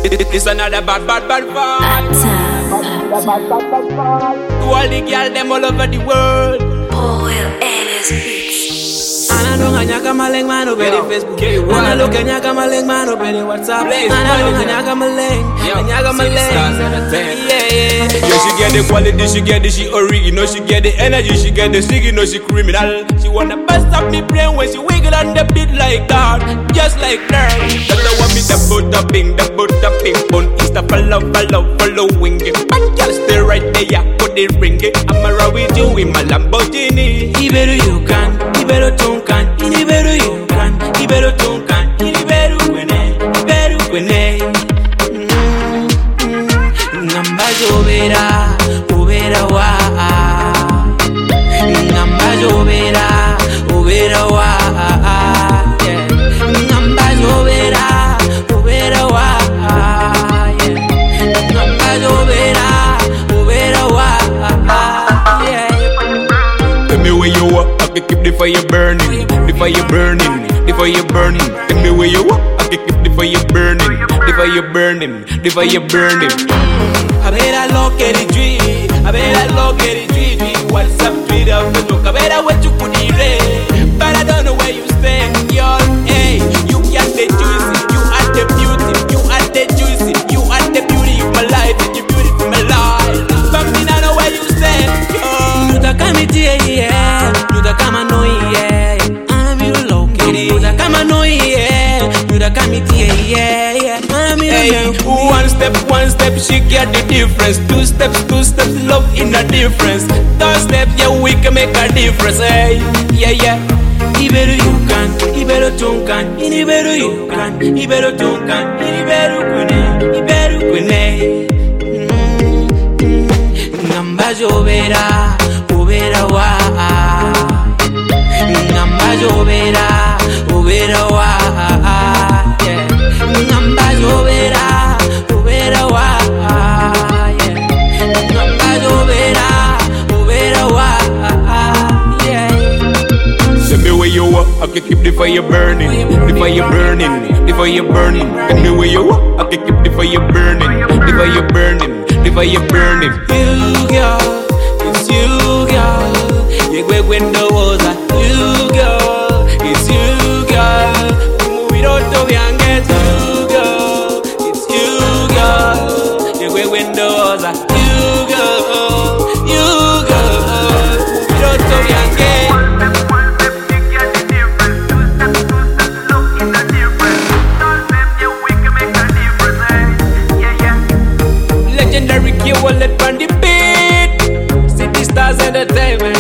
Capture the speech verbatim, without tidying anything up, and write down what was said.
It's another bad, bad, bad vibe. To all the girls, them all over the world. Paul Ellis Beats. Ana lo nganyaka maleng mano beri Facebook. Ana lo nganyaka maleng mano beri WhatsApp. Ana lo nganyaka maleng, nganyaka maleng. Yeah, yeah. Yo, she get the quality, she get the she original, she get the energy, she get the signal, she criminal. She wanna bust up me brain when she wiggle on the beat like that, just like that. That's the one me the butter ping, the butter ping on Insta follow, follow, following it. And girl stay right there, put it ring it. I'm around with you in my Lamborghini. Ibero you can, Ibero tunkan, Ibero you can, Ibero tunkan, Ibero kwene, Ibero kwene. Ngamba jovera, overa wa. Ngamba jovera, overa wa. Ngamba jovera, overa wa. Ngamba jovera, overa wa. Tell me where you are, I can keep the fire burning, the fire burning, the fire burning. Tell me where you are, I can keep the fire burning, the fire burning, the fire burning. A ver a lo que di tweet, a ver a lo que di tweet, WhatsApp, Twitter, Facebook, a ver a what you could eat, but I don't know where you stand, y'all. Hey, you got the juicy, you are the beauty, you are the juicy, you are the beauty of my life, and you beauty of my life. But me I know where you stand, y'all. You the kama tia yeah, you the kama no yeah, I'm you low kitty. You the kama no yeah, you the kama tia yeah yeah, I'm you Hey, one step, one step, she get the difference. Two steps, two steps, love in a difference. Third step, yeah, we can make a difference. Hey, yeah, yeah. Ibero you can, Ibero tunkan, Ibero you can, Ibero tunkan, Ibero kwene, Ibero kwene. Ngamba jovera, overa wa. Ngamba jovera, overa wa. Ngamba jovera, overa wa. Ngamba jovera, overa wa. Tell me where you are, I can keep the fire burning, the fire burning, the fire burning. Tell me where you are, I can keep the fire burning, the fire burning, the fire burning. You girl, it's you girl. You go when the walls are you girl, it's you girl. Move it out to young get you girl, it's you girl. You go when the walls are you girl, you girl. Move it out to young get. Legendary Q wallet on the beat. City Stars Entertainment.